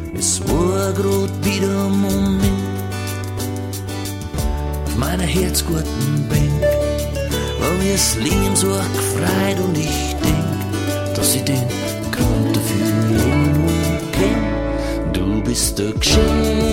Es war grad wieder ein Moment auf meiner herzguten Bank, wo mir's Leben so gefreut und ich denk, dass ich den Grund dafür immer nur kenn. Du bist der Geschenk